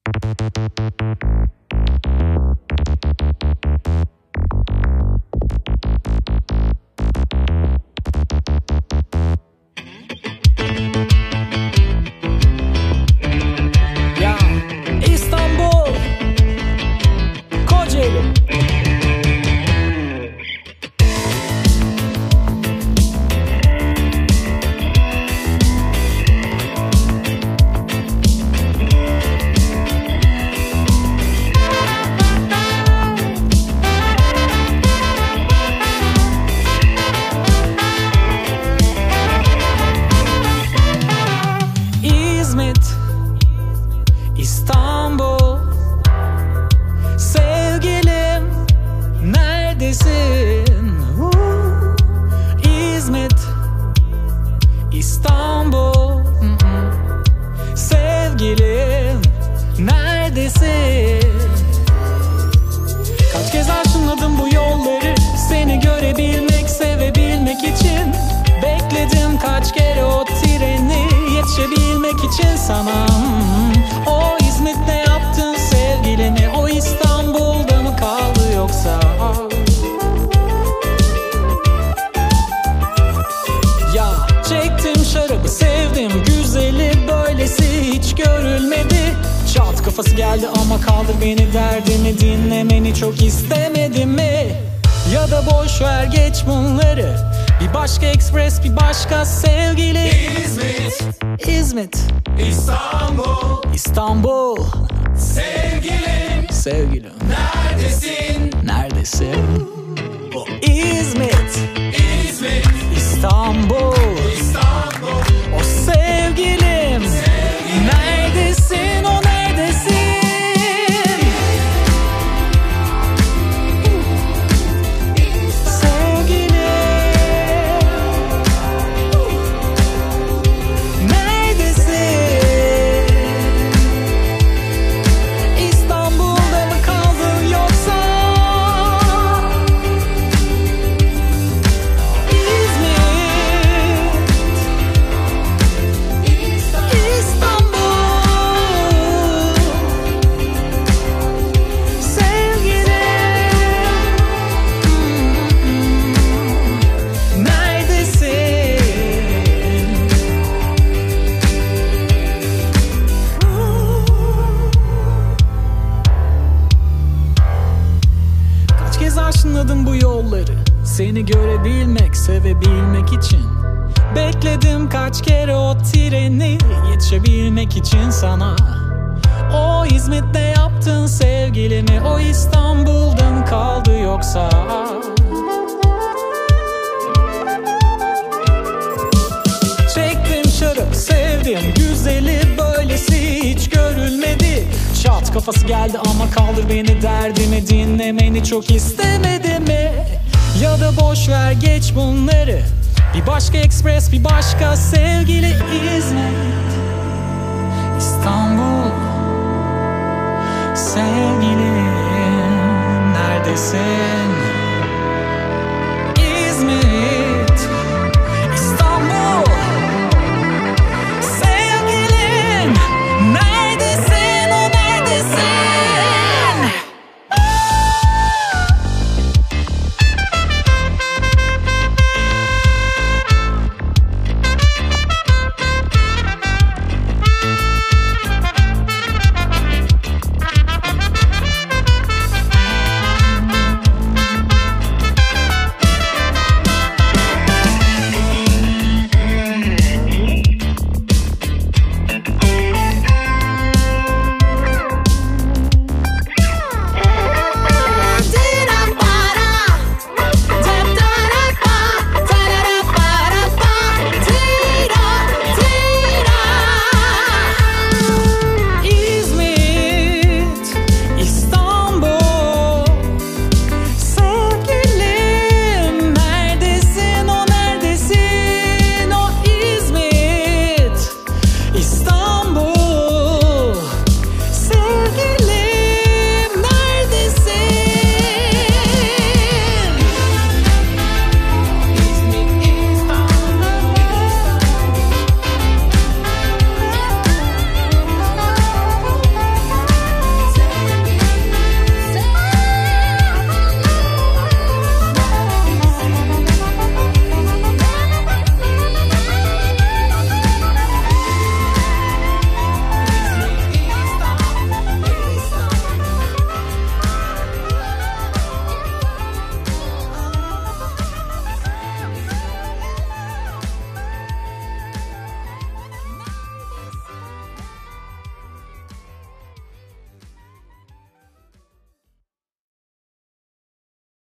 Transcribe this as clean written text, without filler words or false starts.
Ya İstanbul, Kocaeli. İzmit, İstanbul, sevgilim neredesin? İzmit, İstanbul, sevgilim neredesin? Kaç kez aşınladım bu yolları, seni görebilmek, sevebilmek için. Bekledim kaç kere o treni, yetişebilmek için sana. O İzmit'te yaptın sevgilini, o İstanbul'da mı kaldı yoksa? Ya çektim şarabı, sevdim güzeli, böylesi hiç görülmedi. Çat kafası geldi ama kaldır beni, derdimi dinlemeni çok istemedim mi? Ya da boş ver geç bunları, bir başka ekspres, bir başka sevgili. İzmit, İzmit, İstanbul, İstanbul, sevgilim sevgilim neredesin? neredesin? O İzmit, İzmit, İstanbul, İstanbul, o sevgilim neredesin, o neredesin? Sevgilim neredesin? İstanbul'da mı kaldın yoksa? Aşınladım bu yolları, seni görebilmek, sevebilmek için. Bekledim kaç kere o treni, yetişebilmek için sana. O İzmit'te yaptın sevgilimi, o İstanbul'da mı kaldı yoksa? Çektim şarap, sevdim güzeli, böylesi hiç görülmedi. Çat kafası geldi ama kaldır beni, derdimi dinlemeni çok istemedi mi? Ya da boş ver geç bunları, bir başka ekspres, bir başka sevgili. İzmit, İstanbul, sevgilim neredesin?